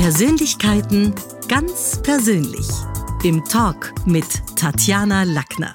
Persönlichkeiten ganz persönlich. Im Talk mit Tatjana Lackner.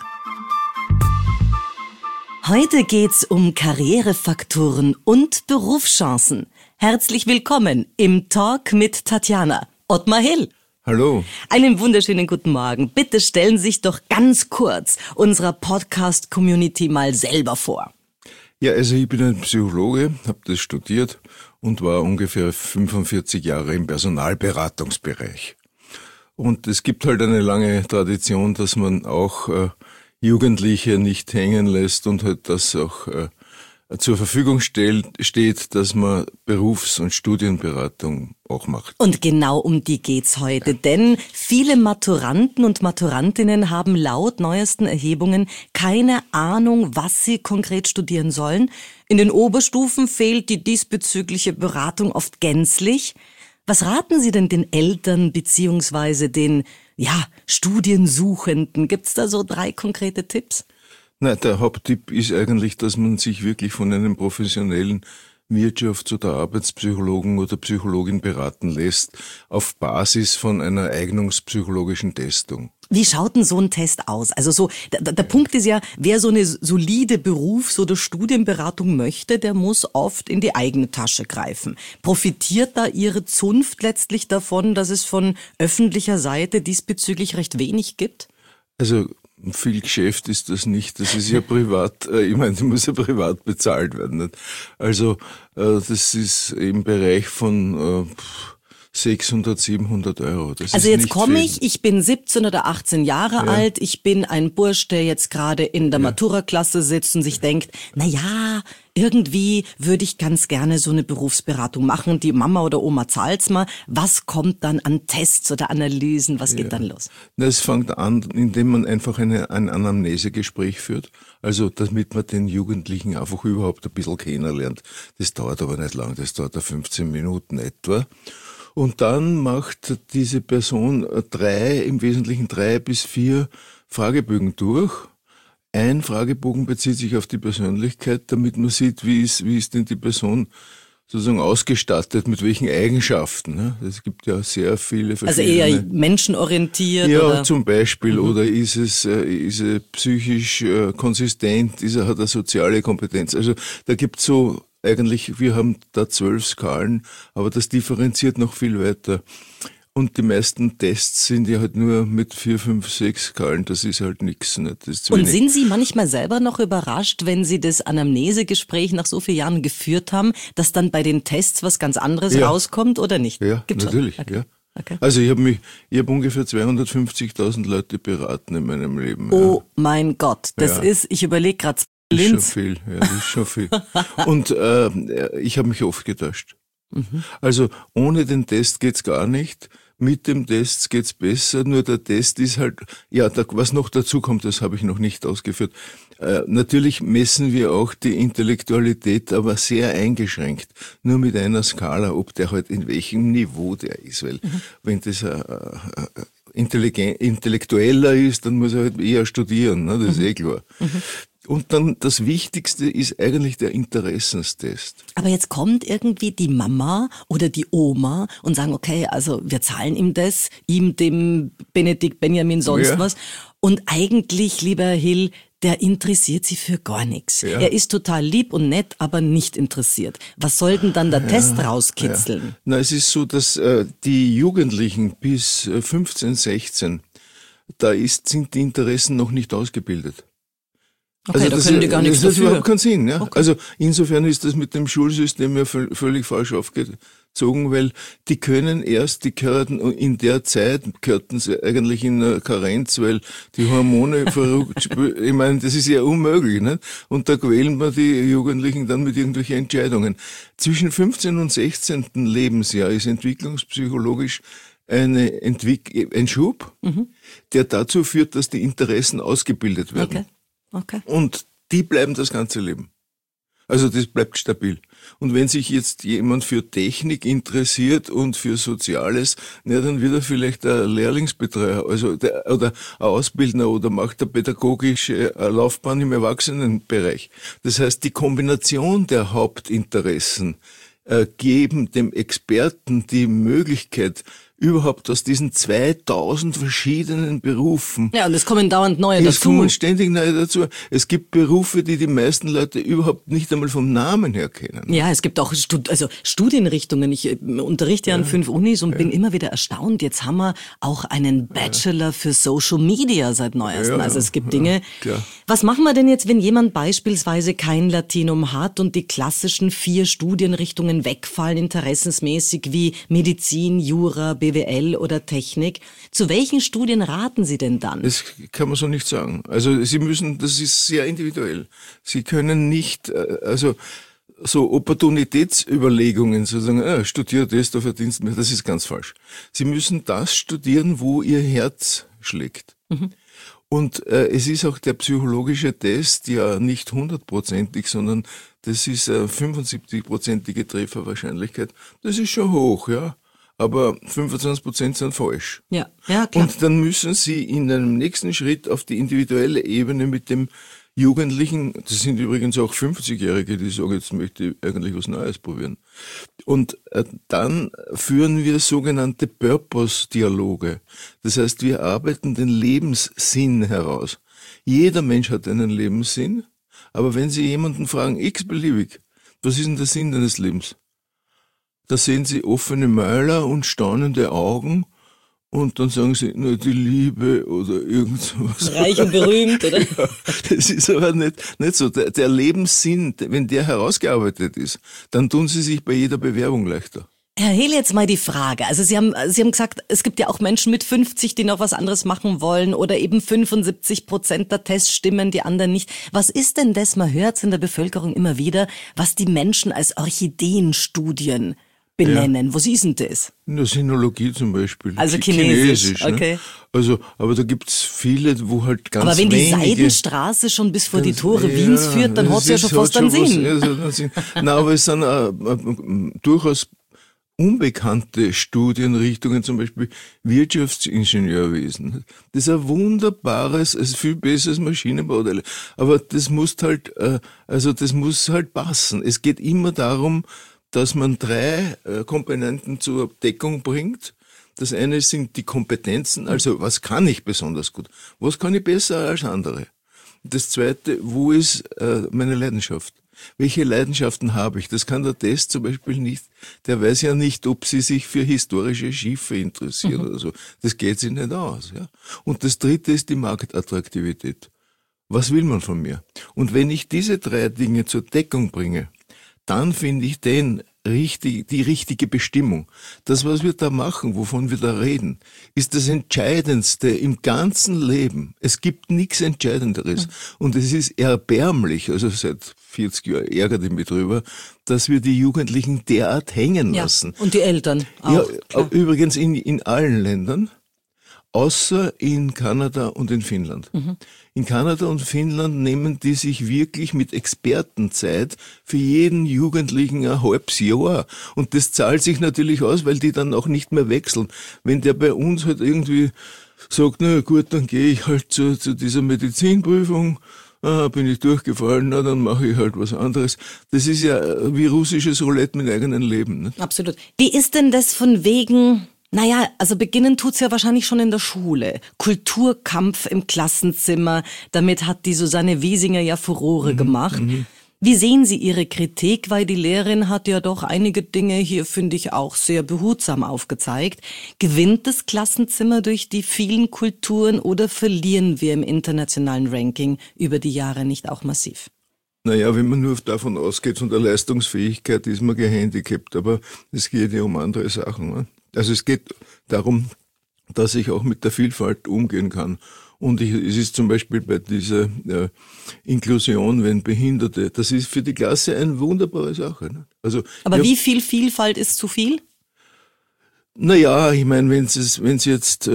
Heute geht's um Karrierefaktoren und Berufschancen. Herzlich willkommen im Talk mit Tatjana. Ottmar Hill. Hallo. Einen wunderschönen guten Morgen. Bitte stellen Sie sich doch ganz kurz unserer Podcast-Community mal selber vor. Ja, also ich bin ein Psychologe, habe das studiert und war ungefähr 45 Jahre im Personalberatungsbereich. Und es gibt halt eine lange Tradition, dass man auch Jugendliche nicht hängen lässt und halt das auch zur Verfügung steht, dass man Berufs- und Studienberatung auch macht. Und genau um die geht's heute, denn viele Maturanten und Maturantinnen haben laut neuesten Erhebungen keine Ahnung, was sie konkret studieren sollen. In den Oberstufen fehlt die diesbezügliche Beratung oft gänzlich. Was raten Sie denn den Eltern beziehungsweise den Studiensuchenden? Gibt's da so 3 konkrete Tipps? Na, der Haupttipp ist eigentlich, dass man sich wirklich von einem professionellen Wirtschafts- oder Arbeitspsychologen oder Psychologin beraten lässt, auf Basis von einer eignungspsychologischen Testung. Wie schaut denn so ein Test aus? Also der Punkt ist ja, wer so eine solide Berufs- oder Studienberatung möchte, der muss oft in die eigene Tasche greifen. Profitiert da Ihre Zunft letztlich davon, dass es von öffentlicher Seite diesbezüglich recht wenig gibt? Also viel Geschäft ist das nicht, das ist ja privat, das muss ja privat bezahlt werden. Nicht? Also das ist im Bereich von 600, 700 Euro. Das also ist jetzt nicht komme viel. ich bin 17 oder 18 Jahre alt, ich bin ein Bursch, der jetzt gerade in der Matura-Klasse sitzt und sich denkt, irgendwie würde ich ganz gerne so eine Berufsberatung machen, die Mama oder Oma zahlt's mal. Was kommt dann an Tests oder Analysen, was geht dann los? Es fängt an, indem man einfach ein Anamnesegespräch führt, also damit man den Jugendlichen einfach überhaupt ein bisschen kennenlernt. Das dauert aber nicht lang, das dauert 15 Minuten etwa. Und dann macht diese Person im Wesentlichen 3 bis 4 Fragebögen durch. Ein Fragebogen bezieht sich auf die Persönlichkeit, damit man sieht, wie ist denn die Person sozusagen ausgestattet, mit welchen Eigenschaften. Es gibt ja sehr viele verschiedene. Also eher menschenorientiert? Ja, oder? Zum Beispiel. Oder ist er psychisch konsistent, hat er soziale Kompetenz? Also da gibt's so eigentlich, wir haben da 12 Skalen, aber das differenziert noch viel weiter. Und die meisten Tests sind ja halt nur mit 4, 5, 6 Skalen, das ist halt nichts. Und sind Sie manchmal selber noch überrascht, wenn Sie das Anamnesegespräch nach so vielen Jahren geführt haben, dass dann bei den Tests was ganz anderes rauskommt oder nicht? Ja, Gibt's natürlich, okay. ja. Okay. Also ich habe ungefähr 250.000 Leute beraten in meinem Leben. Oh mein Gott, das ist, ich überlege gerade, das ist schon viel. Und ich habe mich oft getäuscht. Also ohne den Test geht's gar nicht. Mit dem Test geht's besser, nur der Test ist halt, was noch dazu kommt, das habe ich noch nicht ausgeführt. Natürlich messen wir auch die Intellektualität, aber sehr eingeschränkt. Nur mit einer Skala, ob der halt in welchem Niveau der ist, weil wenn das intellektueller ist, dann muss er halt eher studieren, ne? Das ist klar. Und dann das Wichtigste ist eigentlich der Interessenstest. Aber jetzt kommt irgendwie die Mama oder die Oma und sagen, okay, also wir zahlen ihm das, dem Benedikt, Benjamin, sonst was. Und eigentlich, lieber Herr Hill, der interessiert sie für gar nichts. Ja. Er ist total lieb und nett, aber nicht interessiert. Was soll denn dann der Test rauskitzeln? Ja. Na, es ist so, dass die Jugendlichen bis 15, 16, sind die Interessen noch nicht ausgebildet. Okay, also da können die gar nichts dafür. Das hat überhaupt keinen Sinn. Ja? Okay. Also insofern ist das mit dem Schulsystem ja völlig falsch aufgezogen, weil die gehörten in der Zeit, gehörten sie eigentlich in einer Karenz, weil die Hormone verrückt, ich meine, das ist ja unmöglich. Nicht? Und da quälen wir die Jugendlichen dann mit irgendwelchen Entscheidungen. Zwischen 15. und 16. Lebensjahr ist entwicklungspsychologisch ein Schub, der dazu führt, dass die Interessen ausgebildet werden. Okay. Und die bleiben das ganze Leben. Also das bleibt stabil. Und wenn sich jetzt jemand für Technik interessiert und für Soziales, dann wird er vielleicht ein Lehrlingsbetreuer, oder ein Ausbildner oder macht eine pädagogische Laufbahn im Erwachsenenbereich. Das heißt, die Kombination der Hauptinteressen geben dem Experten die Möglichkeit, überhaupt aus diesen 2000 verschiedenen Berufen. Ja, und es kommen dauernd neue dazu. Es kommen ständig neue dazu. Es gibt Berufe, die die meisten Leute überhaupt nicht einmal vom Namen her kennen. Ja, es gibt auch Studienrichtungen. Ich unterrichte ja an 5 Unis und bin immer wieder erstaunt. Jetzt haben wir auch einen Bachelor für Social Media seit neuestem. Also es gibt Dinge. Klar. Was machen wir denn jetzt, wenn jemand beispielsweise kein Latinum hat und die klassischen 4 Studienrichtungen wegfallen, interessensmäßig wie Medizin, Jura, BWL oder Technik? Zu welchen Studien raten Sie denn dann? Das kann man so nicht sagen. Also Sie müssen, das ist sehr individuell. Sie können nicht, so Opportunitätsüberlegungen, sozusagen, studier das, da verdienst du mehr, das ist ganz falsch. Sie müssen das studieren, wo Ihr Herz schlägt. Mhm. Und es ist auch der psychologische Test ja nicht 100%ig, sondern das ist 75%ige Trefferwahrscheinlichkeit. Das ist schon hoch, ja. Aber 25% sind falsch. Ja, klar. Und dann müssen Sie in einem nächsten Schritt auf die individuelle Ebene mit dem Jugendlichen, das sind übrigens auch 50-Jährige, die sagen, jetzt möchte ich eigentlich was Neues probieren. Und dann führen wir sogenannte Purpose-Dialoge. Das heißt, wir arbeiten den Lebenssinn heraus. Jeder Mensch hat einen Lebenssinn, aber wenn Sie jemanden fragen, x-beliebig, was ist denn der Sinn deines Lebens? Da sehen Sie offene Mäuler und staunende Augen und dann sagen Sie, nur die Liebe oder irgend sowas. Reich und berühmt, oder? Ja, das ist aber nicht so. Der Lebenssinn, wenn der herausgearbeitet ist, dann tun Sie sich bei jeder Bewerbung leichter. Herr Hehl, jetzt mal die Frage. Also Sie haben gesagt, es gibt ja auch Menschen mit 50, die noch was anderes machen wollen oder eben 75% der Tests stimmen, die anderen nicht. Was ist denn das, man hört es in der Bevölkerung immer wieder, was die Menschen als Orchideenstudien benennen? Ja. Was ist denn das? In der Sinologie zum Beispiel. Also Chinesisch, okay. Ne? Also, aber da gibt's viele, wo halt ganz Aber wenn die wenige, Seidenstraße schon bis vor die Tore Wiens führt, dann hat's ja schon fast einen Sinn. Nein, aber es sind durchaus unbekannte Studienrichtungen, zum Beispiel Wirtschaftsingenieurwesen. Das ist ein wunderbares, es ist viel besseres Maschinenbau. Aber das muss halt passen. Es geht immer darum, dass man 3 Komponenten zur Deckung bringt. Das eine sind die Kompetenzen, also was kann ich besonders gut? Was kann ich besser als andere? Das zweite, wo ist meine Leidenschaft? Welche Leidenschaften habe ich? Das kann der Test zum Beispiel nicht. Der weiß ja nicht, ob Sie sich für historische Schiffe interessieren oder so. Das geht sich nicht aus. Ja? Und das dritte ist die Marktattraktivität. Was will man von mir? Und wenn ich diese 3 Dinge zur Deckung bringe, dann finde ich die richtige Bestimmung. Das, was wir da machen, wovon wir da reden, ist das Entscheidendste im ganzen Leben. Es gibt nichts Entscheidenderes. Und es ist erbärmlich, also seit 40 Jahren ärgert ich mich drüber, dass wir die Jugendlichen derart hängen lassen. Und die Eltern auch. Ja, klar. Übrigens in allen Ländern, außer in Kanada und in Finnland. Mhm. In Kanada und Finnland nehmen die sich wirklich mit Expertenzeit für jeden Jugendlichen ein halbes Jahr. Und das zahlt sich natürlich aus, weil die dann auch nicht mehr wechseln. Wenn der bei uns halt irgendwie sagt, na gut, dann gehe ich halt zu dieser Medizinprüfung, bin ich durchgefallen, na dann mache ich halt was anderes. Das ist ja wie russisches Roulette mit eigenem Leben. Ne? Absolut. Wie ist denn das von wegen... Naja, also beginnen tut's ja wahrscheinlich schon in der Schule. Kulturkampf im Klassenzimmer, damit hat die Susanne Wiesinger ja Furore gemacht. Wie sehen Sie Ihre Kritik? Weil die Lehrerin hat ja doch einige Dinge hier, finde ich, auch sehr behutsam aufgezeigt. Gewinnt das Klassenzimmer durch die vielen Kulturen oder verlieren wir im internationalen Ranking über die Jahre nicht auch massiv? Naja, wenn man nur davon ausgeht, von der Leistungsfähigkeit ist man gehandicapt, aber es geht ja um andere Sachen. Ne? Also es geht darum, dass ich auch mit der Vielfalt umgehen kann. Und es ist zum Beispiel bei dieser Inklusion, wenn Behinderte, das ist für die Klasse eine wunderbare Sache. Ne? Also, aber wie viel Vielfalt ist zu viel? Naja, ich meine, wenn Sie jetzt...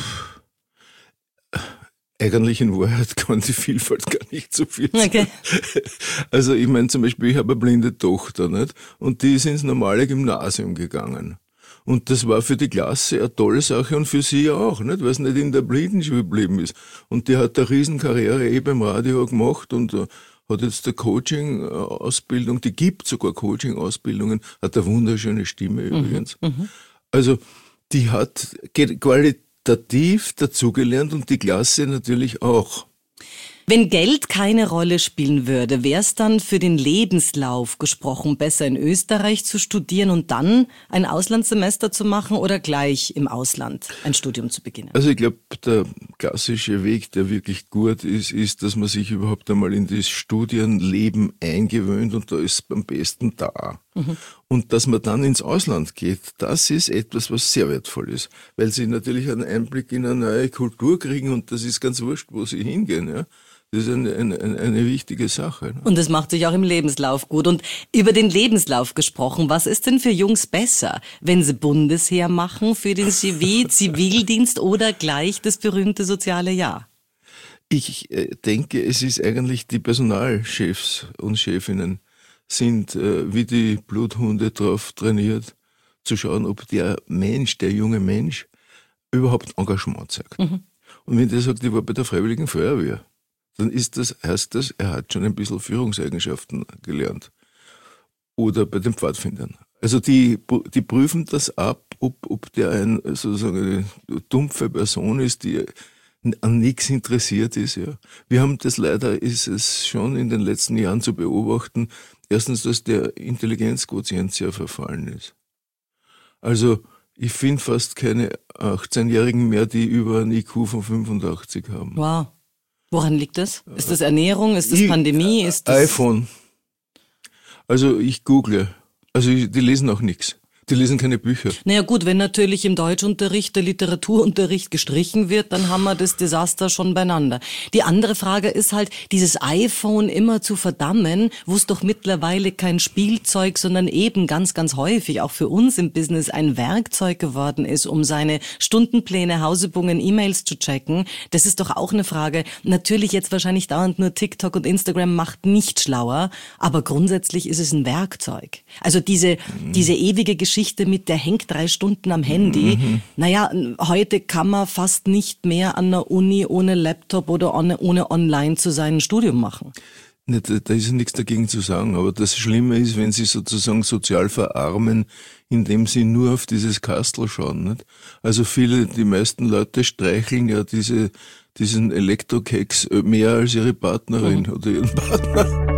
Eigentlich in Wahrheit kann die Vielfalt gar nicht so viel sein. Okay. Also ich meine zum Beispiel, ich habe eine blinde Tochter, nicht? Und die ist ins normale Gymnasium gegangen. Und das war für die Klasse eine tolle Sache und für sie ja auch, nicht? Weil es nicht in der Blindenschule geblieben ist. Und die hat eine Riesenkarriere beim Radio gemacht und hat jetzt eine Coaching-Ausbildung, die gibt sogar Coaching-Ausbildungen, hat eine wunderschöne Stimme übrigens. Also die hat qualitativ dazugelernt und die Klasse natürlich auch. Wenn Geld keine Rolle spielen würde, wäre es dann für den Lebenslauf gesprochen besser in Österreich zu studieren und dann ein Auslandssemester zu machen oder gleich im Ausland ein Studium zu beginnen? Also ich glaube, der klassische Weg, der wirklich gut ist, dass man sich überhaupt einmal in das Studienleben eingewöhnt und da ist es am besten da. Und dass man dann ins Ausland geht, das ist etwas, was sehr wertvoll ist, weil sie natürlich einen Einblick in eine neue Kultur kriegen und das ist ganz wurscht, wo sie hingehen, ja. Das ist eine wichtige Sache. Ne? Und das macht sich auch im Lebenslauf gut. Und über den Lebenslauf gesprochen, was ist denn für Jungs besser, wenn sie Bundesheer machen für den CV, Zivildienst oder gleich das berühmte soziale Jahr? Ich denke, es ist eigentlich die Personalchefs und Chefinnen sind wie die Bluthunde drauf trainiert, zu schauen, ob der junge Mensch, überhaupt Engagement zeigt. Und wenn der sagt, ich war bei der Freiwilligen Feuerwehr, dann heißt das, er hat schon ein bisschen Führungseigenschaften gelernt. Oder bei den Pfadfindern. Also die prüfen das ab, ob der sozusagen eine dumpfe Person ist, die an nichts interessiert ist. Ja. Wir haben ist es schon in den letzten Jahren zu beobachten, erstens, dass der Intelligenzquotient sehr verfallen ist. Also ich finde fast keine 18-Jährigen mehr, die über ein IQ von 85 haben. Wow. Woran liegt das? Ist das Ernährung? Ist das Pandemie? Ist das iPhone. Also ich google. Also die lesen auch nichts. Die lesen keine Bücher. Naja gut, wenn natürlich im Deutschunterricht der Literaturunterricht gestrichen wird, dann haben wir das Desaster schon beieinander. Die andere Frage ist halt, dieses iPhone immer zu verdammen, wo es doch mittlerweile kein Spielzeug, sondern eben ganz, ganz häufig auch für uns im Business ein Werkzeug geworden ist, um seine Stundenpläne, Hausübungen, E-Mails zu checken. Das ist doch auch eine Frage. Natürlich jetzt wahrscheinlich dauernd nur TikTok und Instagram macht nicht schlauer, aber grundsätzlich ist es ein Werkzeug. Also diese ewige Geschichte mit, der hängt 3 Stunden am Handy. Naja, heute kann man fast nicht mehr an der Uni ohne Laptop oder ohne online zu sein ein Studium machen. Da ist ja nichts dagegen zu sagen, aber das Schlimme ist, wenn sie sozusagen sozial verarmen, indem sie nur auf dieses Kastel schauen. Nicht? Also die meisten Leute streicheln ja diesen Elektrokeks mehr als ihre Partnerin oder ihren Partner.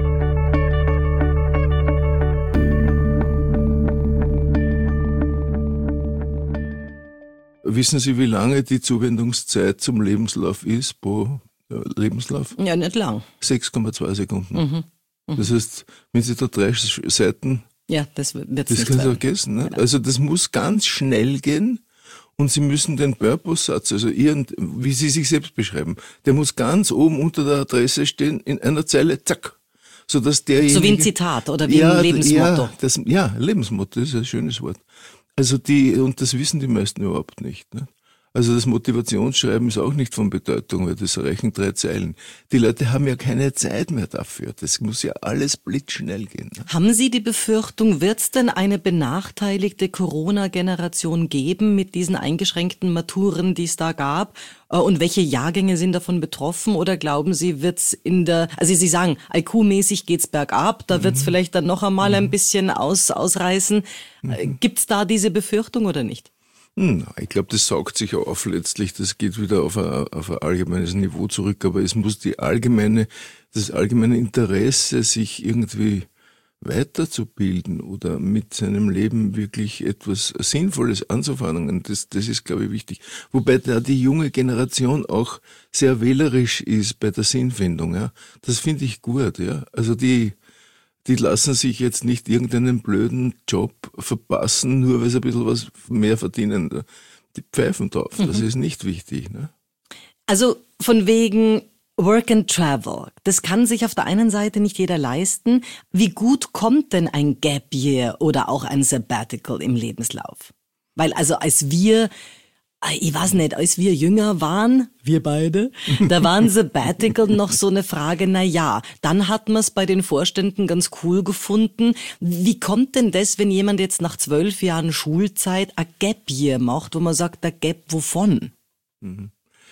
Wissen Sie, wie lange die Zuwendungszeit zum Lebenslauf ist pro Lebenslauf? Ja, nicht lang. 6,2 Sekunden. Das heißt, wenn Sie da 3 Seiten... Ja, das wird's das nicht können Sie sein. vergessen. Ne? Also das muss ganz schnell gehen und Sie müssen den Purpose-Satz, also wie Sie sich selbst beschreiben, der muss ganz oben unter der Adresse stehen, in einer Zeile, zack. Sodass derjenige... So wie ein Zitat oder wie ein Lebensmotto. Lebensmotto, das ist ein schönes Wort. Also und das wissen die meisten überhaupt nicht. Ne? Also das Motivationsschreiben ist auch nicht von Bedeutung, weil das reichen 3 Zeilen. Die Leute haben ja keine Zeit mehr dafür. Das muss ja alles blitzschnell gehen. Ne? Haben Sie die Befürchtung, wird es denn eine benachteiligte Corona-Generation geben mit diesen eingeschränkten Maturen, die es da gab? Und welche Jahrgänge sind davon betroffen? Oder glauben Sie, wird's also Sie sagen, IQ-mäßig geht's bergab, da wird's vielleicht dann noch einmal ein bisschen ausreißen. Gibt's da diese Befürchtung oder nicht? Ich glaube, das saugt sich auf letztlich, das geht wieder auf ein allgemeines Niveau zurück, aber es muss das allgemeine Interesse, sich irgendwie weiterzubilden oder mit seinem Leben wirklich etwas Sinnvolles anzufangen, das ist, glaube ich, wichtig. Wobei da die junge Generation auch sehr wählerisch ist bei der Sinnfindung, ja. Das finde ich gut, ja. Also die lassen sich jetzt nicht irgendeinen blöden Job verpassen, nur weil sie ein bisschen was mehr verdienen. Die pfeifen drauf. Das ist nicht wichtig. Ne? Also von wegen Work and Travel. Das kann sich auf der einen Seite nicht jeder leisten. Wie gut kommt denn ein Gap Year oder auch ein Sabbatical im Lebenslauf? Weil also als wir jünger waren, wir beide, da waren Sabbatical noch so eine Frage, dann hat man es bei den Vorständen ganz cool gefunden. Wie kommt denn das, wenn jemand jetzt nach 12 Jahren Schulzeit ein Gap Year macht, wo man sagt, der Gap wovon?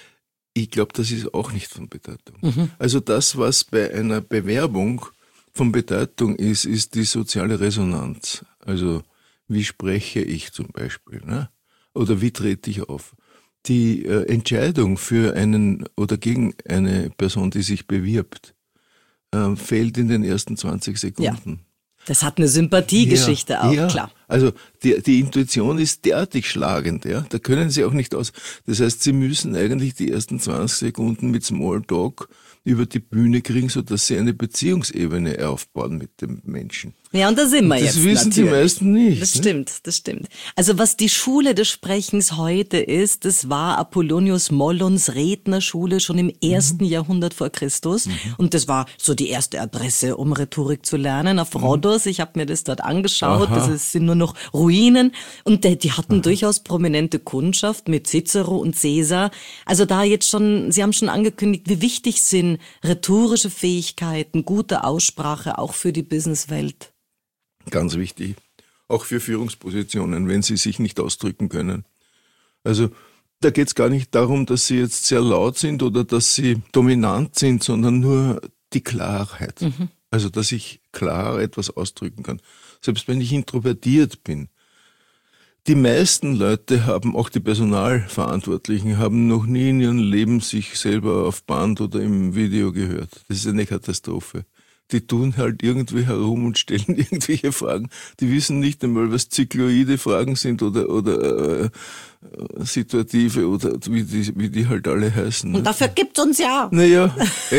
Ich glaube, das ist auch nicht von Bedeutung. Also das, was bei einer Bewerbung von Bedeutung ist, ist die soziale Resonanz. Also wie spreche ich zum Beispiel, ne? Oder wie trete ich auf? Die Entscheidung für einen oder gegen eine Person, die sich bewirbt, fällt in den ersten 20 Sekunden. Ja. Das hat eine Sympathiegeschichte auch, ja. klar. Also die Intuition ist derartig schlagend, ja. Da können Sie auch nicht aus. Das heißt, Sie müssen eigentlich die ersten 20 Sekunden mit Smalltalk über die Bühne kriegen, sodass Sie eine Beziehungsebene aufbauen mit dem Menschen. Ja, und da sind wir jetzt. Das wissen natürlich. die meisten nicht. Das stimmt. Also was die Schule des Sprechens heute ist, das war Apollonius Mollons Rednerschule schon im 1. Jahrhundert vor Christus. Und das war so die erste Adresse, um Rhetorik zu lernen. Auf Rhodos, ich habe mir das dort angeschaut, das sind nur noch Ruinen. Und die hatten durchaus prominente Kundschaft mit Cicero und Caesar. Also da jetzt schon, Sie haben schon angekündigt, wie wichtig sind rhetorische Fähigkeiten, gute Aussprache, auch für die Businesswelt. Ganz wichtig. Auch für Führungspositionen, wenn sie sich nicht ausdrücken können. Also da geht es gar nicht darum, dass sie jetzt sehr laut sind oder dass sie dominant sind, sondern nur die Klarheit. Also dass ich klar etwas ausdrücken kann. Selbst wenn ich introvertiert bin. Die meisten Leute haben, auch die Personalverantwortlichen, haben noch nie in ihrem Leben sich selber auf Band oder im Video gehört. Das ist eine Katastrophe. Die tun halt irgendwie herum und stellen irgendwelche Fragen. Die wissen nicht einmal, was zykloide Fragen sind oder situative oder wie die halt alle heißen. Und dafür gibt's uns ja. Naja,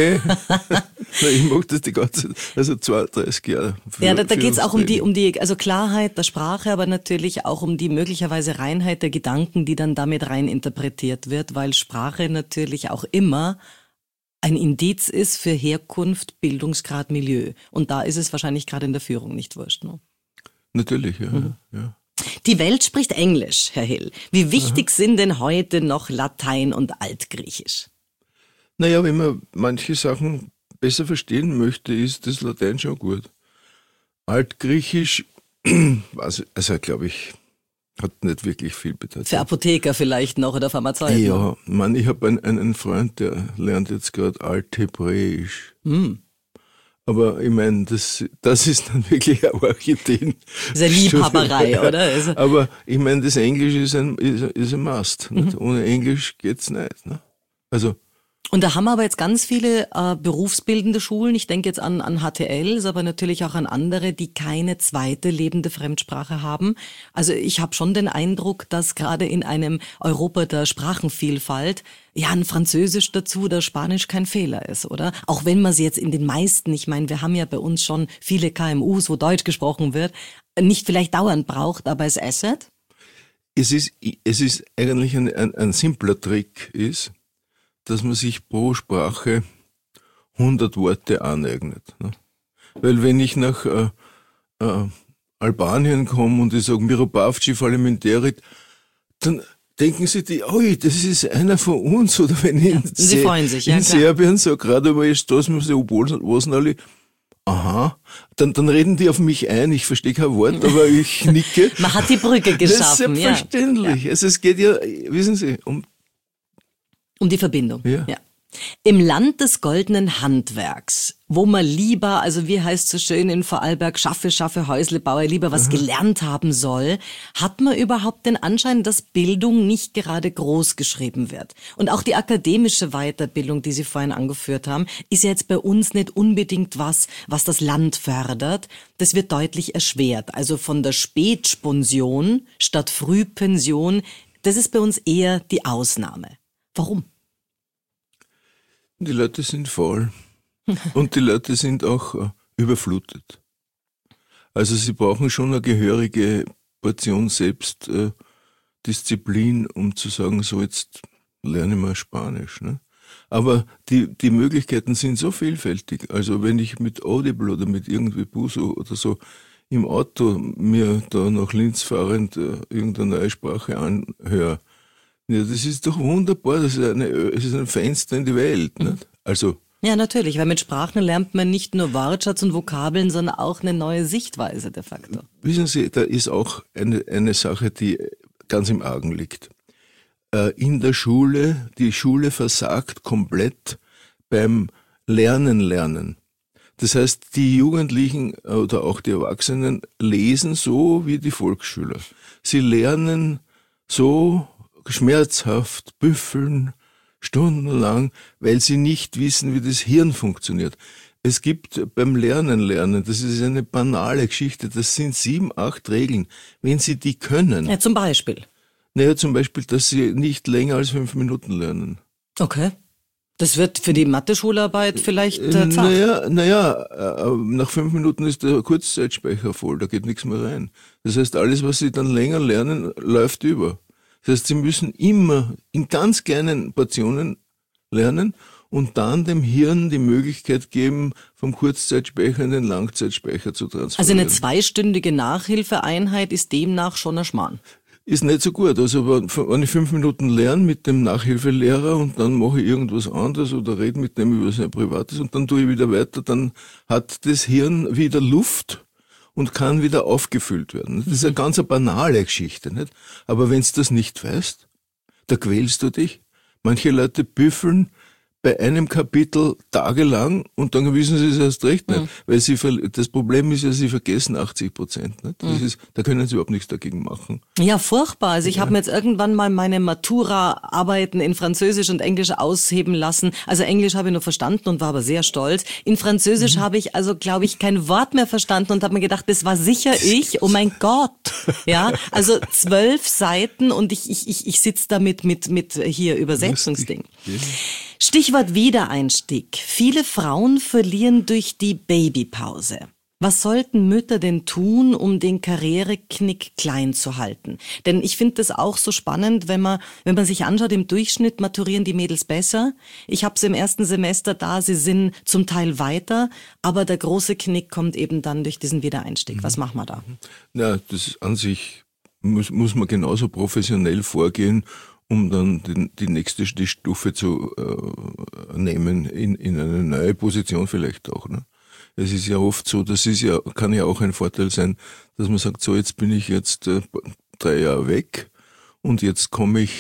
ich mag das die ganze Zeit, also 32 Jahre. Ja, da geht's auch um die also Klarheit der Sprache, aber natürlich auch um die möglicherweise Reinheit der Gedanken, die dann damit rein interpretiert wird, weil Sprache natürlich auch immer ein Indiz ist für Herkunft, Bildungsgrad, Milieu. Und da ist es wahrscheinlich gerade in der Führung nicht wurscht. Ne? Natürlich, ja. Die Welt spricht Englisch, Herr Hill. Wie wichtig sind denn heute noch Latein und Altgriechisch? Naja, wenn man manche Sachen besser verstehen möchte, ist das Latein schon gut. Altgriechisch, also glaube ich, hat nicht wirklich viel Bedeutung. Für Apotheker vielleicht noch oder Pharmazeuten? Ja, ich habe einen Freund, der lernt jetzt gerade Althebräisch. Aber ich meine, das ist dann wirklich eine Orchideen. Das ist eine Liebhaberei, oder? Also aber ich meine, das Englisch ist ein Must. Ohne Englisch geht's nicht. Ne? Also und da haben wir aber jetzt ganz viele berufsbildende Schulen. Ich denke jetzt an HTLs, aber natürlich auch an andere, die keine zweite lebende Fremdsprache haben. Also ich habe schon den Eindruck, dass gerade in einem Europa der Sprachenvielfalt ja ein Französisch dazu oder Spanisch kein Fehler ist, oder? Auch wenn man sie jetzt in den meisten, ich meine, wir haben ja bei uns schon viele KMUs, wo Deutsch gesprochen wird, nicht vielleicht dauernd braucht, aber als Asset? Es ist eigentlich ein simpler Trick ist, dass man sich pro Sprache 100 Worte aneignet. Ne? Weil wenn ich nach Albanien komme und ich sage Miropavci Falimenterit, dann denken sie das ist einer von uns. Oder wenn ich sie freuen sich, in Serbien sage, gerade aber jetzt das muss ich alle, aha, dann reden die auf mich ein, ich verstehe kein Wort, aber ich nicke. Man hat die Brücke geschaffen. Das ist selbstverständlich. Ja. Also es geht ja, wissen Sie, um die Verbindung, ja. Im Land des goldenen Handwerks, wo man lieber, also wie heißt so schön in Vorarlberg, schaffe, Häusle baue, lieber was gelernt haben soll, hat man überhaupt den Anschein, dass Bildung nicht gerade groß geschrieben wird. Und auch die akademische Weiterbildung, die Sie vorhin angeführt haben, ist ja jetzt bei uns nicht unbedingt was das Land fördert. Das wird deutlich erschwert. Also von der Spätsponsion statt Frühpension, das ist bei uns eher die Ausnahme. Warum? Die Leute sind faul und die Leute sind auch überflutet. Also sie brauchen schon eine gehörige Portion Selbstdisziplin, um zu sagen, so jetzt lerne ich mal Spanisch. Ne? Aber die Möglichkeiten sind so vielfältig. Also wenn ich mit Audible oder mit irgendwie Buso oder so im Auto mir da nach Linz fahrend irgendeine neue Sprache anhöre, ja, das ist doch wunderbar, es ist ein Fenster in die Welt. Nicht? Also ja, natürlich, weil mit Sprachen lernt man nicht nur Wortschatz und Vokabeln, sondern auch eine neue Sichtweise de facto. Wissen Sie, da ist auch eine Sache, die ganz im Argen liegt. in der Schule, die Schule versagt komplett beim Lernen. Das heißt, die Jugendlichen oder auch die Erwachsenen lesen so wie die Volksschüler. Sie lernen so schmerzhaft, büffeln, stundenlang, weil sie nicht wissen, wie das Hirn funktioniert. Es gibt beim Lernen, das ist eine banale Geschichte, das sind 7, 8 Regeln. Wenn Sie die können. Ja, zum Beispiel. Naja, zum Beispiel, dass Sie nicht länger als 5 Minuten lernen. Okay. Das wird für die Mathe-Schularbeit vielleicht zart. Naja, nach 5 Minuten ist der Kurzzeitspeicher voll, da geht nichts mehr rein. Das heißt, alles, was Sie dann länger lernen, läuft über. Das heißt, Sie müssen immer in ganz kleinen Portionen lernen und dann dem Hirn die Möglichkeit geben, vom Kurzzeitspeicher in den Langzeitspeicher zu transferieren. Also eine 2-stündige Nachhilfeeinheit ist demnach schon ein Schmarrn. Ist nicht so gut. Also wenn ich 5 Minuten lerne mit dem Nachhilfelehrer und dann mache ich irgendwas anderes oder rede mit dem über sein Privates und dann tue ich wieder weiter, dann hat das Hirn wieder Luft und kann wieder aufgefüllt werden. Das ist eine ganz banale Geschichte, nicht? Aber wenn du das nicht weißt, da quälst du dich. Manche Leute büffeln bei einem Kapitel tagelang und dann wissen sie es erst recht nicht. Weil das Problem ist ja, sie vergessen 80%. Nicht? Das ist, da können sie überhaupt nichts dagegen machen. Ja, furchtbar. Also ich habe mir jetzt irgendwann mal meine Matura-Arbeiten in Französisch und Englisch ausheben lassen. Also Englisch habe ich nur verstanden und war aber sehr stolz. In Französisch habe ich also, glaube ich, kein Wort mehr verstanden und habe mir gedacht, das war sicher ich. Oh mein Gott. Ja, also 12 Seiten und ich sitze da mit hier Übersetzungsding. Stichwort Wiedereinstieg. Viele Frauen verlieren durch die Babypause. Was sollten Mütter denn tun, um den Karriereknick klein zu halten? Denn ich finde das auch so spannend, wenn man sich anschaut, im Durchschnitt maturieren die Mädels besser. Ich habe sie im ersten Semester da, sie sind zum Teil weiter, aber der große Knick kommt eben dann durch diesen Wiedereinstieg. Was machen wir da? Na, das an sich muss man genauso professionell vorgehen, um dann die nächste Stufe zu nehmen in eine neue Position vielleicht auch. Ne? Es ist ja oft so, kann ja auch ein Vorteil sein, dass man sagt, so jetzt bin ich 3 Jahre weg und jetzt komme ich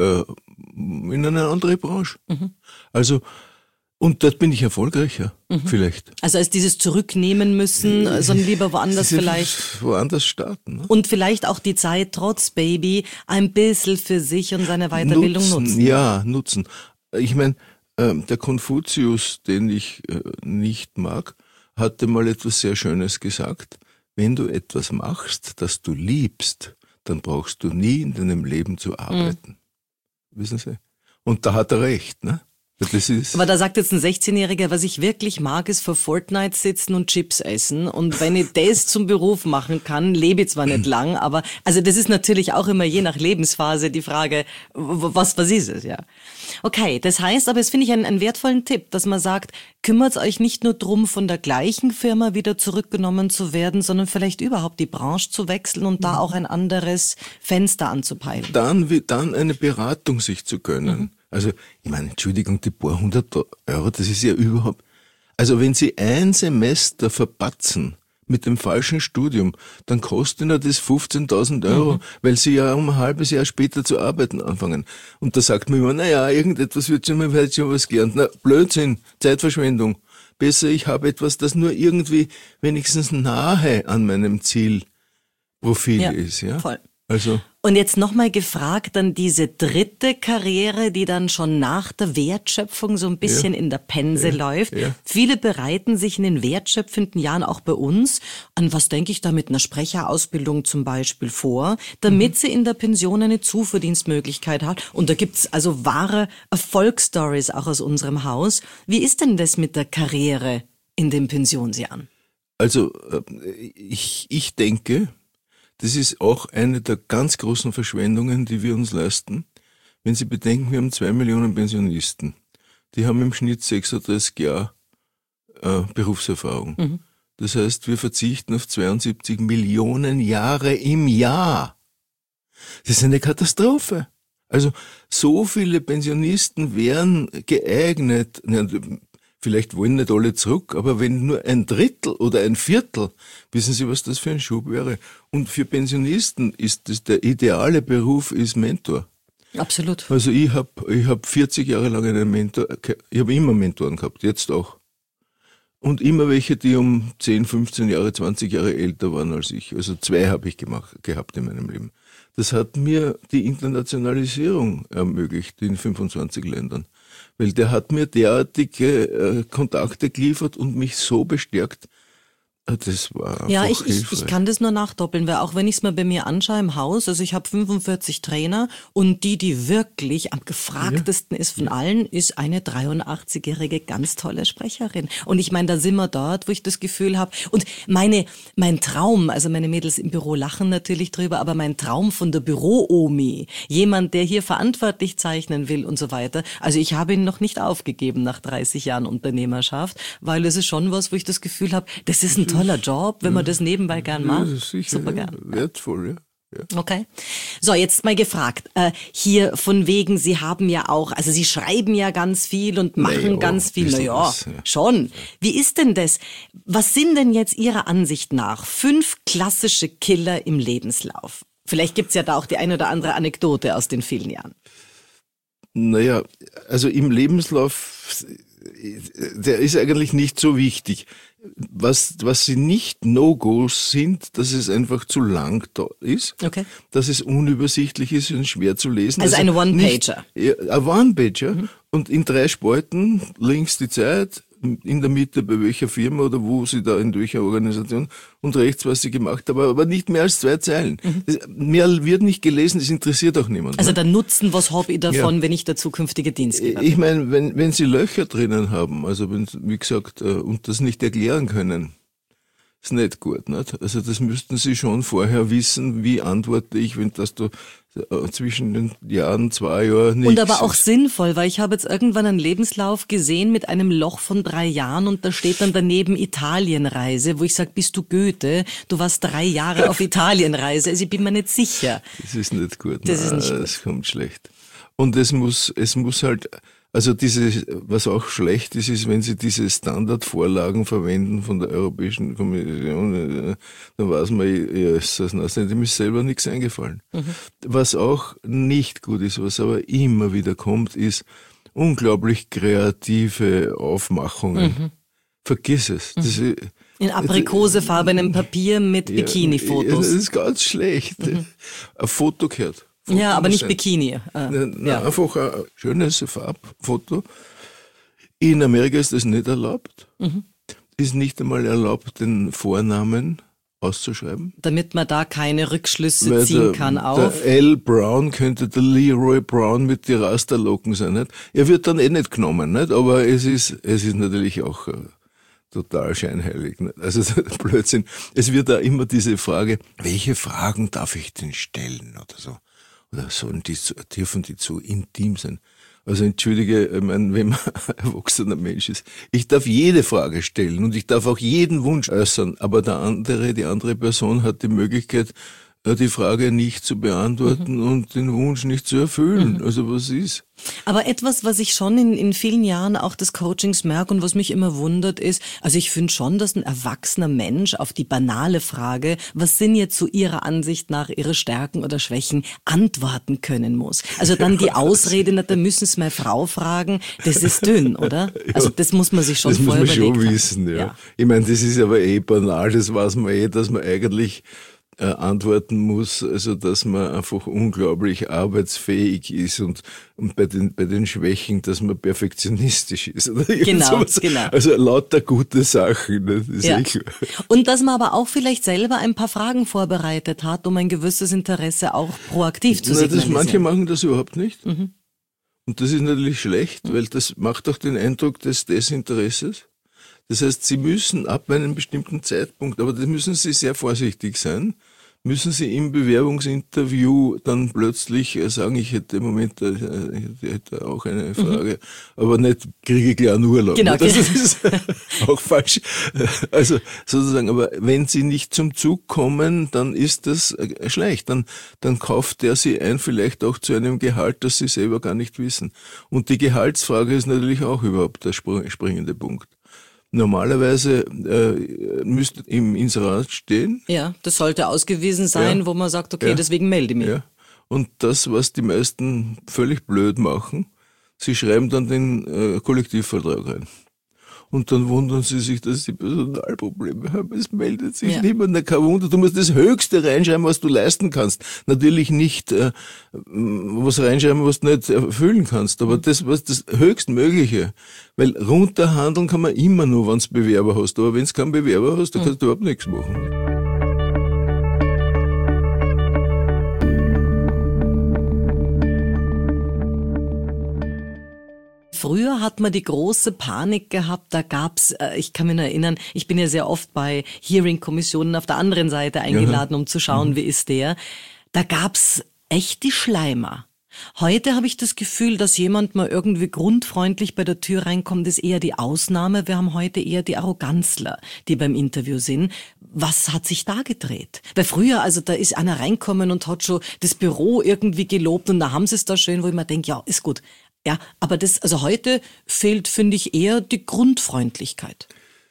in eine andere Branche. Also und dort bin ich erfolgreicher, vielleicht. Also als dieses Zurücknehmen müssen, sondern lieber woanders vielleicht. Woanders starten. Ne? Und vielleicht auch die Zeit trotz Baby ein bisschen für sich und seine Weiterbildung nutzen. Ja, nutzen. Ich meine, der Konfuzius, den ich nicht mag, hatte mal etwas sehr Schönes gesagt. Wenn du etwas machst, das du liebst, dann brauchst du nie in deinem Leben zu arbeiten. Wissen Sie? Und da hat er recht, ne? Aber da sagt jetzt ein 16-Jähriger, was ich wirklich mag, ist vor Fortnite sitzen und Chips essen. Und wenn ich das zum Beruf machen kann, lebe ich zwar nicht lang, aber also das ist natürlich auch immer je nach Lebensphase die Frage, was ist es, ja. Okay, das heißt, aber es finde ich einen wertvollen Tipp, dass man sagt, kümmert euch nicht nur drum, von der gleichen Firma wieder zurückgenommen zu werden, sondern vielleicht überhaupt die Branche zu wechseln und da auch ein anderes Fenster anzupeilen. Dann eine Beratung sich zu gönnen. Also, ich meine, Entschuldigung, die paar 100 Euro, das ist ja überhaupt... Also, wenn Sie ein Semester verpatzen mit dem falschen Studium, dann kostet Ihnen das 15.000 Euro, weil Sie ja um ein halbes Jahr später zu arbeiten anfangen. Und da sagt man immer, naja, irgendetwas wird schon, man wird schon was gelernt. Na, Blödsinn, Zeitverschwendung. Besser, ich habe etwas, das nur irgendwie wenigstens nahe an meinem Zielprofil ist. Ja, voll. Also... Und jetzt nochmal gefragt, dann diese dritte Karriere, die dann schon nach der Wertschöpfung so ein bisschen in der Pense läuft. Ja. Viele bereiten sich in den wertschöpfenden Jahren auch bei uns an, was denke ich da, mit einer Sprecherausbildung zum Beispiel vor, damit sie in der Pension eine Zuverdienstmöglichkeit hat. Und da gibt's also wahre Erfolgsstories auch aus unserem Haus. Wie ist denn das mit der Karriere in den Pensionsjahren? Also ich denke... Das ist auch eine der ganz großen Verschwendungen, die wir uns leisten. Wenn Sie bedenken, wir haben 2 Millionen Pensionisten. Die haben im Schnitt 36 Jahre Berufserfahrung. Das heißt, wir verzichten auf 72 Millionen Jahre im Jahr. Das ist eine Katastrophe. Also so viele Pensionisten wären geeignet, vielleicht wollen nicht alle zurück, aber wenn nur ein Drittel oder ein Viertel, wissen Sie, was das für ein Schub wäre? Und für Pensionisten ist das der ideale Beruf ist Mentor. Absolut. Also ich hab 40 Jahre lang einen Mentor, ich habe immer Mentoren gehabt, jetzt auch. Und immer welche, die um 10, 15 Jahre, 20 Jahre älter waren als ich. Also 2 habe ich gehabt in meinem Leben. Das hat mir die Internationalisierung ermöglicht in 25 Ländern. Weil der hat mir derartige Kontakte geliefert und mich so bestärkt. Das war einfach Ja, ich hilfreich. kann das nur nachdoppeln, weil auch wenn ich es mal bei mir anschaue im Haus, also ich habe 45 Trainer und die wirklich am gefragtesten ist von allen, ist eine 83-jährige ganz tolle Sprecherin. Und ich meine, da sind wir dort, wo ich das Gefühl habe, und mein Traum, also meine Mädels im Büro lachen natürlich drüber, aber mein Traum von der Büro-Omi, jemand, der hier verantwortlich zeichnen will und so weiter, also ich habe ihn noch nicht aufgegeben nach 30 Jahren Unternehmerschaft, weil es ist schon was, wo ich das Gefühl habe, das ist ein toller Job, wenn man das nebenbei gern macht. Ja, sicher, Super gern. Wertvoll, ja. Okay. So, jetzt mal gefragt. Hier von wegen, Sie haben ja auch, also Sie schreiben ja ganz viel und machen ganz viel. Naja, schon. Wie ist denn das? Was sind denn jetzt Ihrer Ansicht nach 5 klassische Killer im Lebenslauf? Vielleicht gibt's ja da auch die eine oder andere Anekdote aus den vielen Jahren. Naja, also im Lebenslauf, der ist eigentlich nicht so wichtig. Was sie nicht No-Gos sind, dass es einfach zu lang da ist, Okay. dass es unübersichtlich ist und schwer zu lesen. Also ein One-Pager. Ein One-Pager und in 3 Spalten, links die Zeit, in der Mitte bei welcher Firma oder wo sie da in welcher Organisation und rechts, was sie gemacht haben, aber nicht mehr als 2 Zeilen. Mehr wird nicht gelesen, das interessiert auch niemand. Also der Nutzen, was habe ich davon, wenn ich der zukünftige Dienstgeber bin? Ich meine, wenn Sie Löcher drinnen haben, also wenn, wie gesagt, und das nicht erklären können, ist nicht gut, nicht? Also das müssten Sie schon vorher wissen, wie antworte ich, wenn das da zwischen den Jahren 2 Jahre nichts Und aber auch ist. sinnvoll, weil ich habe jetzt irgendwann einen Lebenslauf gesehen mit einem Loch von 3 Jahren und da steht dann daneben Italienreise, wo ich sage, bist du Goethe? Du warst 3 Jahre auf Italienreise. Also ich bin mir nicht sicher. Das ist nicht gut. Das ist nicht gut. Das kommt schlecht. Und es muss halt, also was auch schlecht ist, ist, wenn Sie diese Standardvorlagen verwenden von der Europäischen Kommission, dann weiß man, ja, ist das nass. Dem ist selber nichts eingefallen. Was auch nicht gut ist, was aber immer wieder kommt, ist unglaublich kreative Aufmachungen. Vergiss es. Das ist, In aprikosefarbenem Papier mit ja, Bikini-Fotos. das ist ganz schlecht. Ein Foto gehört. Ja, aber nicht sein. Bikini. Ja. Einfach ein schönes Farbfoto. In Amerika ist das nicht erlaubt. Ist nicht einmal erlaubt, den Vornamen auszuschreiben. Damit man da keine Rückschlüsse ziehen kann auf. Der L. Brown könnte der Leroy Brown mit die Rasterlocken sein. Nicht? Er wird dann nicht genommen, nicht? Aber es ist natürlich auch total scheinheilig. Nicht? Also Blödsinn. Es wird da immer diese Frage, welche Fragen darf ich denn stellen oder so? Oder dürfen die zu intim sein? Also entschuldige, ich meine, wenn man ein erwachsener Mensch ist, ich darf jede Frage stellen und ich darf auch jeden Wunsch äußern, aber die andere Person hat die Möglichkeit, die Frage nicht zu beantworten und den Wunsch nicht zu erfüllen. Also was ist? Aber etwas, was ich schon in vielen Jahren auch des Coachings merke und was mich immer wundert ist, also ich finde schon, dass ein erwachsener Mensch auf die banale Frage, was sind jetzt zu Ihrer Ansicht nach Ihre Stärken oder Schwächen, antworten können muss. Also dann die Ausrede, da müssen Sie meine Frau fragen, das ist dünn, oder? Also das muss man sich schon vorher überlegt haben. Das muss man schon wissen, ja. Ich meine, das ist aber banal, das weiß man dass man eigentlich antworten muss, also dass man einfach unglaublich arbeitsfähig ist und bei den Schwächen, dass man perfektionistisch ist. Oder genau. Also lauter gute Sachen. Ne? Das ist ja. echt. Und dass man aber auch vielleicht selber ein paar Fragen vorbereitet hat, um ein gewisses Interesse auch proaktiv zu signalisieren. Manche machen das überhaupt nicht. Und das ist natürlich schlecht, weil das macht auch den Eindruck des Desinteresses. Das heißt, Sie müssen ab einem bestimmten Zeitpunkt, aber da müssen Sie sehr vorsichtig sein, müssen Sie im Bewerbungsinterview dann plötzlich sagen, ich hätte im Moment ich hätte auch eine Frage, aber nicht, kriege ich gleich einen Urlaub. Genau. Das ist auch falsch. Also sozusagen, aber wenn Sie nicht zum Zug kommen, dann ist das schlecht. Dann kauft der Sie ein, vielleicht auch zu einem Gehalt, das Sie selber gar nicht wissen. Und die Gehaltsfrage ist natürlich auch überhaupt der springende Punkt. Normalerweise müsste im Inserat stehen. Ja, das sollte ausgewiesen sein, wo man sagt, okay, deswegen melde ich mich. Ja. Und das, was die meisten völlig blöd machen, sie schreiben dann den Kollektivvertrag rein. Und dann wundern sie sich, dass sie Personalprobleme haben. Es meldet sich niemand. Kein Wunder, du musst das Höchste reinschreiben, was du leisten kannst. Natürlich nicht was reinschreiben, was du nicht erfüllen kannst, aber das Höchstmögliche. Weil runterhandeln kann man immer nur, wenn du Bewerber hast. Aber wenn du keinen Bewerber hast, dann kannst du überhaupt nichts machen. Früher hat man die große Panik gehabt, da gab's, ich kann mich noch erinnern, ich bin ja sehr oft bei Hearing-Kommissionen auf der anderen Seite eingeladen, um zu schauen, wie ist der. Da gab's echt die Schleimer. Heute habe ich das Gefühl, dass jemand mal irgendwie grundfreundlich bei der Tür reinkommt, ist eher die Ausnahme. Wir haben heute eher die Arroganzler, die beim Interview sind. Was hat sich da gedreht? Weil früher, also da ist einer reinkommen und hat schon das Büro irgendwie gelobt und da haben sie es da schön, wo ich mir denke, ja, ist gut. Ja, aber also heute fehlt, finde ich, eher die Grundfreundlichkeit.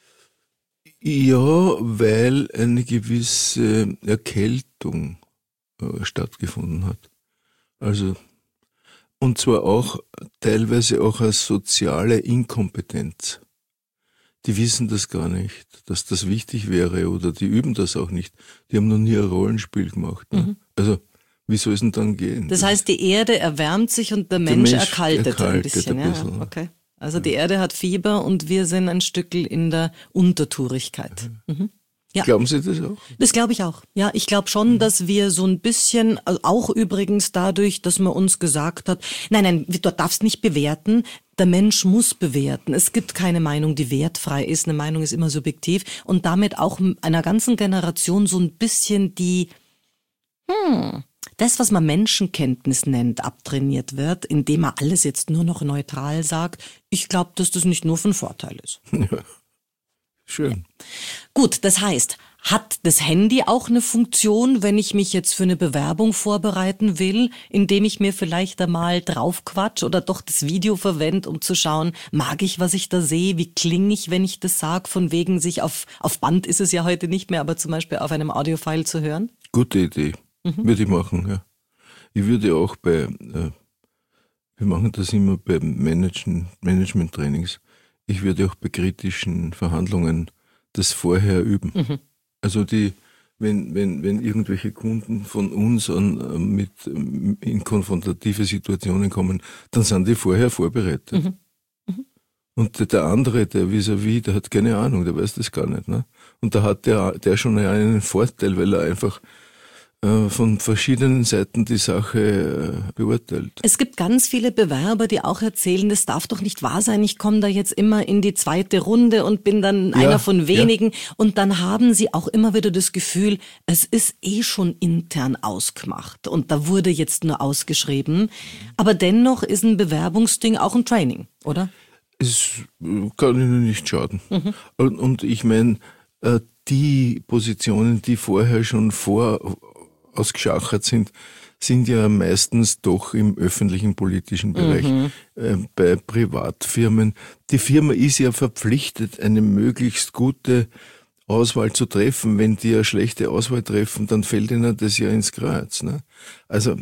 Ja, weil eine gewisse Erkältung stattgefunden hat. Also, und zwar auch teilweise auch als soziale Inkompetenz. Die wissen das gar nicht, dass das wichtig wäre, oder die üben das auch nicht. Die haben noch nie ein Rollenspiel gemacht. Ne? Also, wie soll es denn dann gehen? Das heißt, die Erde erwärmt sich und der Mensch erkaltet ein bisschen. Ja, okay. Also die Erde hat Fieber und wir sind ein Stückel in der Untertourigkeit. Mhm. Ja. Glauben Sie das auch? Das glaube ich auch. Ja, ich glaube schon, dass wir so ein bisschen, auch übrigens dadurch, dass man uns gesagt hat, nein, du darfst nicht bewerten, der Mensch muss bewerten. Es gibt keine Meinung, die wertfrei ist. Eine Meinung ist immer subjektiv und damit auch einer ganzen Generation so ein bisschen die, das, was man Menschenkenntnis nennt, abtrainiert wird, indem man alles jetzt nur noch neutral sagt. Ich glaube, dass das nicht nur von Vorteil ist. Ja, schön. Ja. Gut, das heißt, hat das Handy auch eine Funktion, wenn ich mich jetzt für eine Bewerbung vorbereiten will, indem ich mir vielleicht einmal draufquatsch oder doch das Video verwende, um zu schauen, mag ich, was ich da sehe, wie klinge ich, wenn ich das sage, von wegen sich auf Band ist es ja heute nicht mehr, aber zum Beispiel auf einem Audiofile zu hören? Gute Idee. Würde ich machen, ja. Ich würde auch wir machen das immer bei Management-Trainings, ich würde auch bei kritischen Verhandlungen das vorher üben. Also wenn irgendwelche Kunden von uns in konfrontative Situationen kommen, dann sind die vorher vorbereitet. Und der andere, der vis-à-vis, der hat keine Ahnung, der weiß das gar nicht. Ne? Und da hat der schon einen Vorteil, weil er einfach von verschiedenen Seiten die Sache beurteilt. Es gibt ganz viele Bewerber, die auch erzählen, das darf doch nicht wahr sein, ich komme da jetzt immer in die zweite Runde und bin dann einer von wenigen. Ja. Und dann haben sie auch immer wieder das Gefühl, es ist schon intern ausgemacht und da wurde jetzt nur ausgeschrieben. Aber dennoch ist ein Bewerbungsding auch ein Training, oder? Es kann ihnen nicht schaden. Und ich meine, die Positionen, die vorher schon ausgeschachert sind ja meistens doch im öffentlichen politischen Bereich. Bei Privatfirmen. Die Firma ist ja verpflichtet, eine möglichst gute Auswahl zu treffen. Wenn die eine schlechte Auswahl treffen, dann fällt ihnen das ja ins Kreuz. Ne? Also,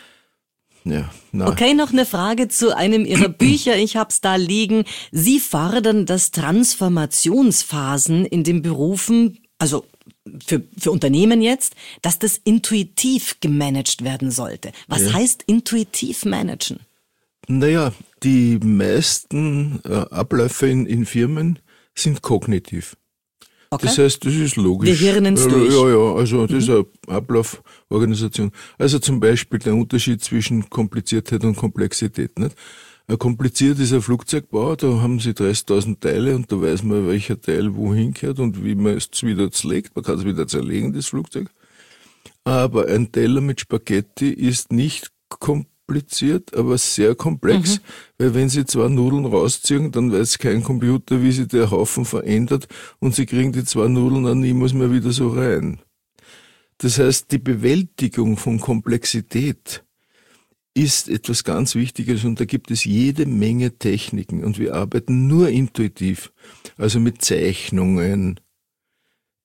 ja. Na. Okay, noch eine Frage zu einem Ihrer Bücher. Ich hab's da liegen. Sie fordern, dass Transformationsphasen in den Berufen, also für Unternehmen jetzt, dass das intuitiv gemanagt werden sollte. Was heißt intuitiv managen? Naja, die meisten Abläufe in Firmen sind kognitiv. Okay. Das heißt, das ist logisch. Wir hirnen's durch. Ja, also das ist eine Ablauforganisation. Also zum Beispiel der Unterschied zwischen Kompliziertheit und Komplexität. Nicht? Kompliziert ist ein Flugzeugbau, da haben sie 30.000 Teile und da weiß man, welcher Teil wohin gehört und wie man es wieder zerlegt. Man kann es wieder zerlegen, das Flugzeug. Aber ein Teller mit Spaghetti ist nicht kompliziert, aber sehr komplex, weil wenn sie 2 Nudeln rausziehen, dann weiß kein Computer, wie sich der Haufen verändert und sie kriegen die 2 Nudeln dann niemals mehr wieder so rein. Das heißt, die Bewältigung von Komplexität ist etwas ganz Wichtiges und da gibt es jede Menge Techniken und wir arbeiten nur intuitiv, also mit Zeichnungen,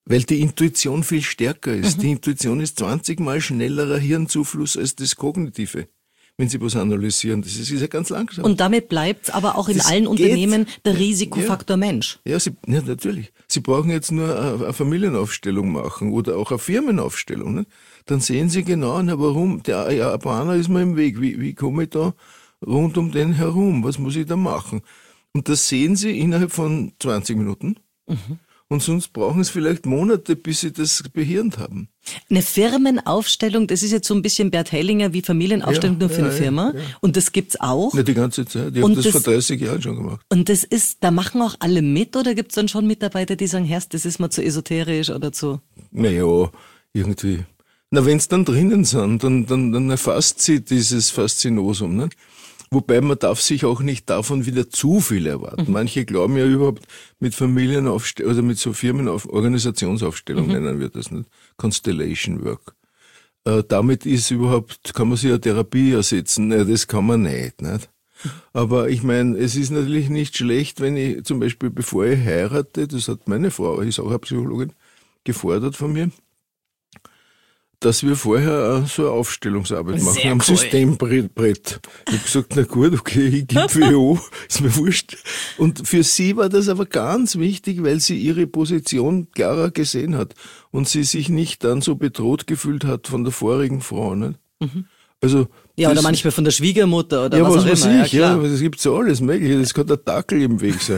Weil die Intuition viel stärker ist. Die Intuition ist 20 Mal schnellerer Hirnzufluss als das Kognitive, wenn Sie was analysieren. Das ist ja ganz langsam. Und damit bleibt es aber auch in allen Unternehmen der Risikofaktor Mensch. Ja, natürlich. Sie brauchen jetzt nur eine Familienaufstellung machen oder auch eine Firmenaufstellung. Ne? Dann sehen Sie genau, warum der Japaner ist mir im Weg. Wie komme ich da rund um den herum? Was muss ich da machen? Und das sehen Sie innerhalb von 20 Minuten. Und sonst brauchen es vielleicht Monate, bis sie das behirnt haben. Eine Firmenaufstellung, das ist jetzt so ein bisschen Bert Hellinger wie Familienaufstellung nur für eine Firma. Ja. Und das gibt's auch. Ja, die ganze Zeit. Ich habe das vor 30 Jahren schon gemacht. Und das ist, da machen auch alle mit oder gibt's dann schon Mitarbeiter, die sagen, Herr, das ist mir zu esoterisch oder zu? Naja, irgendwie. Na, wenn's dann drinnen sind, dann erfasst sie dieses Faszinosum, ne? Wobei man darf sich auch nicht davon wieder zu viel erwarten. Manche glauben ja überhaupt mit Familienaufstellung oder mit so Organisationsaufstellung nennen wir das nicht. Constellation Work. Damit kann man sich eine Therapie ersetzen. Nein, das kann man nicht. Aber ich meine, es ist natürlich nicht schlecht, wenn ich zum Beispiel, bevor ich heirate, das hat meine Frau, ist auch eine Psychologin, gefordert von mir, dass wir vorher so eine Aufstellungsarbeit machen. Sehr am cool. Systembrett. Ich habe gesagt, na gut, okay, ich gebe WO, ist mir wurscht. Und für sie war das aber ganz wichtig, weil sie ihre Position klarer gesehen hat und sie sich nicht dann so bedroht gefühlt hat von der vorigen Frau. Nicht? Also, ja, oder manchmal von der Schwiegermutter oder ja, was auch immer. Ja, klar. Es gibt so alles Mögliche. Das kann der Dackel im Weg sein.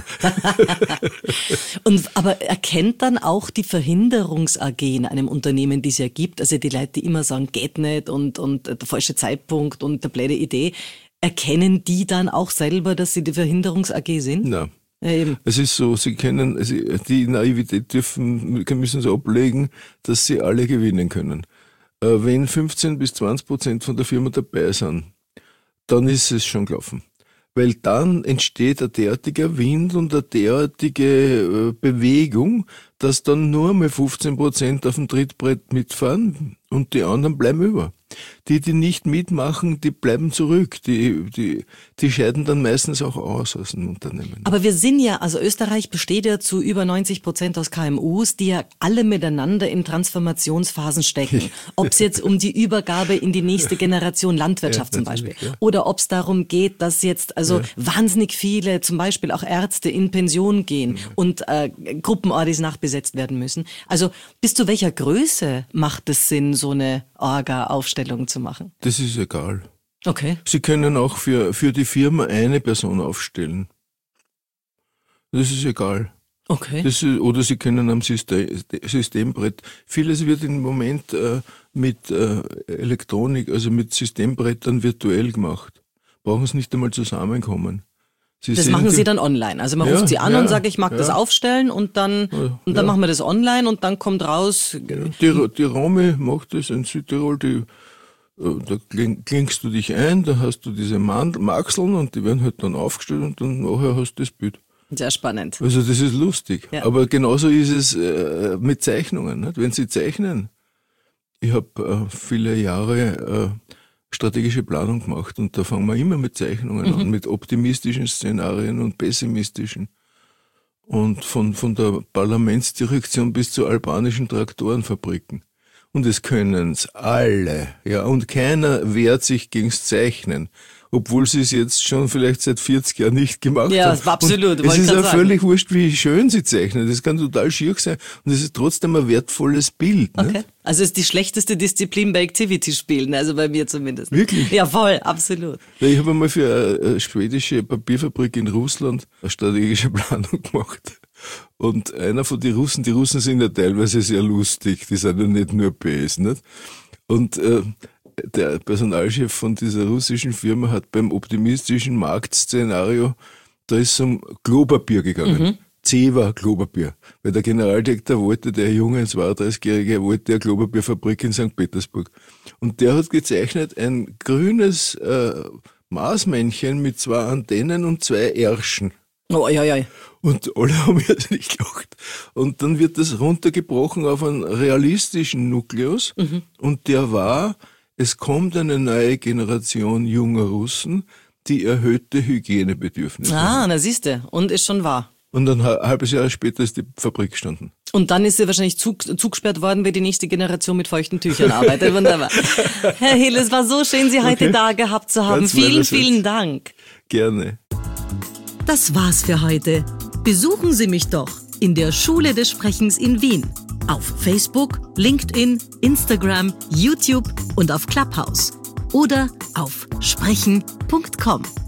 Aber erkennt dann auch die Verhinderungs-AG in einem Unternehmen, die es ja gibt, also die Leute, die immer sagen, geht nicht und der falsche Zeitpunkt und der blöde Idee, erkennen die dann auch selber, dass sie die Verhinderungs-AG sind? Nein. Ja, eben. Es ist so, die Naivität müssen sie ablegen, dass sie alle gewinnen können. Wenn 15-20% von der Firma dabei sind, dann ist es schon gelaufen. Weil dann entsteht ein derartiger Wind und eine derartige Bewegung, dass dann nur mal 15% auf dem Trittbrett mitfahren und die anderen bleiben über. Die nicht mitmachen, die bleiben zurück. Die scheiden dann meistens auch aus dem Unternehmen. Aber wir sind ja, also Österreich besteht ja zu über 90% aus KMUs, die ja alle miteinander in Transformationsphasen stecken. Ob es jetzt um die Übergabe in die nächste Generation Landwirtschaft zum Beispiel oder ob es darum geht, dass jetzt wahnsinnig viele, zum Beispiel auch Ärzte, in Pension gehen und Gruppenordis nachbesetzt werden müssen. Also bis zu welcher Größe macht es Sinn, so eine Orga-Aufstellung zu machen? Das ist egal. Okay. Sie können auch für die Firma eine Person aufstellen. Das ist egal. Okay. Oder Sie können am Systembrett. Vieles wird im Moment mit Elektronik, also mit Systembrettern virtuell gemacht. Brauchen Sie nicht einmal zusammenkommen. Das machen Sie dann online. Also man ruft Sie an und sagt, ich mag das aufstellen und dann machen wir das online und dann kommt raus. Die Romy macht das in Südtirol, da klingst du dich ein, da hast du diese Maxeln und die werden halt dann aufgestellt und dann nachher hast du das Bild. Sehr spannend. Also das ist lustig. Ja. Aber genauso ist es mit Zeichnungen. Nicht? Wenn Sie zeichnen, ich habe viele Jahre strategische Planung gemacht und da fangen wir immer mit Zeichnungen an, mit optimistischen Szenarien und pessimistischen. Und von der Parlamentsdirektion bis zu albanischen Traktorenfabriken. Und es können's alle, ja, und keiner wehrt sich gegen's Zeichnen, obwohl sie es jetzt schon vielleicht seit 40 Jahren nicht gemacht haben. Ja, das war absolut. Es ist ja völlig wurscht, wie schön sie zeichnen. Das kann total schier sein und es ist trotzdem ein wertvolles Bild. Okay. Nicht? Also es ist die schlechteste Disziplin bei Activity spielen, also bei mir zumindest. Wirklich? Ja, voll, absolut. Ja, ich habe einmal für eine schwedische Papierfabrik in Russland eine strategische Planung gemacht. Und einer von die Russen sind ja teilweise sehr lustig, die sind ja nicht nur PS, nicht? Und der Personalchef von dieser russischen Firma hat beim optimistischen Marktszenario, da ist es um Klopapier gegangen. Zewa Klopapier. Weil der Generaldirektor wollte, der junge 32-Jährige, wollte eine Klopapierfabrik in St. Petersburg. Und der hat gezeichnet ein grünes Marsmännchen mit 2 Antennen und 2 Ärschen. Oh, ja. Und alle haben jetzt nicht gelacht. Und dann wird das runtergebrochen auf einen realistischen Nukleus. Und der war, es kommt eine neue Generation junger Russen, die erhöhte Hygienebedürfnisse haben. Na siehste. Und ist schon wahr. Und dann ein halbes Jahr später ist die Fabrik gestanden. Und dann ist sie wahrscheinlich zugesperrt worden, weil die nächste Generation mit feuchten Tüchern arbeitet. Wunderbar. Herr Hill, es war so schön, Sie heute da gehabt zu haben. Vielen Dank. Gerne. Das war's für heute. Besuchen Sie mich doch in der Schule des Sprechens in Wien. Auf Facebook, LinkedIn, Instagram, YouTube und auf Clubhouse. Oder auf sprechen.com.